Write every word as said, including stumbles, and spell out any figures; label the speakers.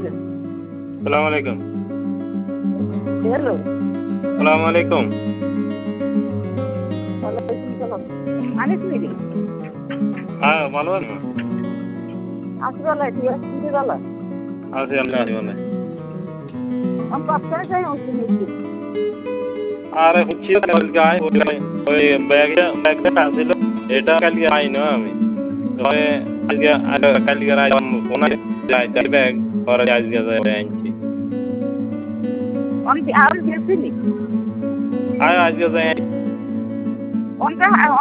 Speaker 1: সালাম আলাইকুম।
Speaker 2: হ্যালো।
Speaker 1: সালাম আলাইকুম।
Speaker 2: ওয়ালাইকুম সালাম। আনিস মিরি?
Speaker 1: হ্যাঁ, ভালো আছেন?
Speaker 2: আছি ভালো, তুই আছিস ভালো?
Speaker 1: আছি, আল্লাহ ভালো।
Speaker 2: আমি পাঁচটায় যাই অংশ নিচ্ছি।
Speaker 1: আরে হচ্ছি গায়ে ওই ব্যাগটা ব্যাগটা ছিল, এটা কালকে আই না আমি। তবে আজকে কালকে আই ফোন যাই তাই ব্যাগ পরে আজকে যাই আনছি।
Speaker 2: অনেক আর গেছিলি?
Speaker 1: হ্যাঁ, আজকে যাই।
Speaker 2: অনটা